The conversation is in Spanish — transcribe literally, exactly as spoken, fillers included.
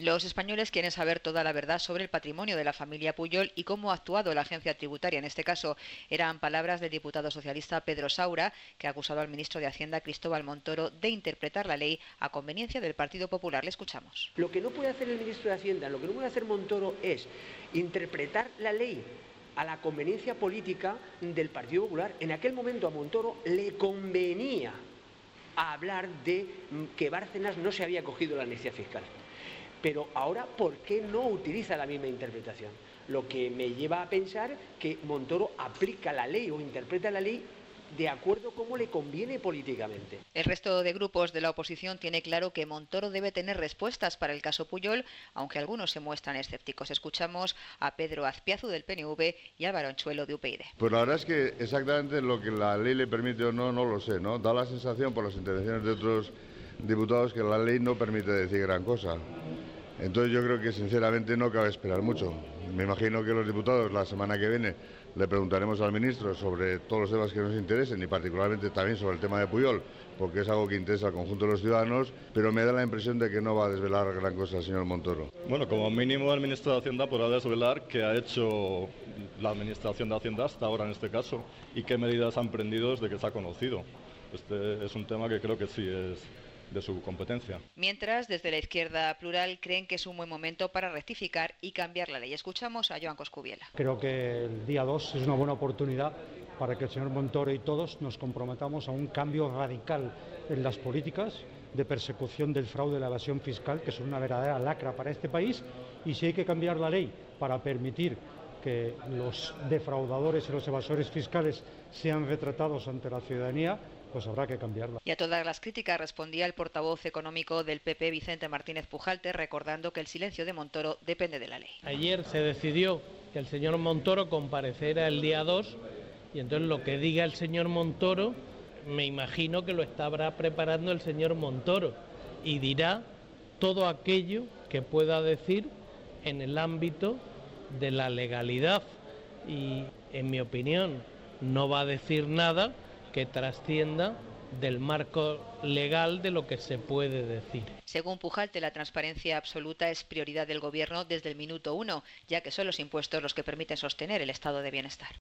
Los españoles quieren saber toda la verdad sobre el patrimonio de la familia Pujol y cómo ha actuado la agencia tributaria. En este caso, eran palabras del diputado socialista Pedro Saura, que ha acusado al ministro de Hacienda, Cristóbal Montoro, de interpretar la ley a conveniencia del Partido Popular. Le escuchamos. Lo que no puede hacer el ministro de Hacienda, lo que no puede hacer Montoro es interpretar la ley a la conveniencia política del Partido Popular. En aquel momento a Montoro le convenía a hablar de que Bárcenas no se había cogido la amnistía fiscal. Pero ahora, ¿por qué no utiliza la misma interpretación? Lo que me lleva a pensar que Montoro aplica la ley o interpreta la ley de acuerdo a cómo le conviene políticamente. El resto de grupos de la oposición tiene claro que Montoro debe tener respuestas para el caso Pujol, aunque algunos se muestran escépticos. Escuchamos a Pedro Azpiazu del P N V y a Álvaro Anchuelo de U P Y D. Pues la verdad es que exactamente lo que la ley le permite o no, no lo sé, ¿no? Da la sensación por las intervenciones de otros diputados que la ley no permite decir gran cosa. Entonces yo creo que sinceramente no cabe esperar mucho. Me imagino que los diputados la semana que viene le preguntaremos al ministro sobre todos los temas que nos interesen y particularmente también sobre el tema de Pujol, porque es algo que interesa al conjunto de los ciudadanos, pero me da la impresión de que no va a desvelar gran cosa el señor Montoro. Bueno, como mínimo el ministro de Hacienda podrá desvelar qué ha hecho la Administración de Hacienda hasta ahora en este caso y qué medidas han prendido desde que se ha conocido. Este es un tema que creo que sí es de su competencia. Mientras, desde la izquierda plural creen que es un buen momento para rectificar y cambiar la ley. Escuchamos a Joan Coscubiela. Creo que el día dos es una buena oportunidad para que el señor Montoro y todos nos comprometamos a un cambio radical en las políticas de persecución del fraude y la evasión fiscal, que es una verdadera lacra para este país, y si hay que cambiar la ley para permitir que los defraudadores y los evasores fiscales sean retratados ante la ciudadanía, pues habrá que cambiarla. Y a todas las críticas respondía el portavoz económico del P P, Vicente Martínez Pujalte, recordando que el silencio de Montoro depende de la ley. Ayer se decidió que el señor Montoro compareciera el día dos y entonces lo que diga el señor Montoro, me imagino que lo estará preparando el señor Montoro y dirá todo aquello que pueda decir en el ámbito de la legalidad y, en mi opinión, no va a decir nada que trascienda del marco legal de lo que se puede decir. Según Pujalte, la transparencia absoluta es prioridad del Gobierno desde el minuto uno, ya que son los impuestos los que permiten sostener el estado de bienestar.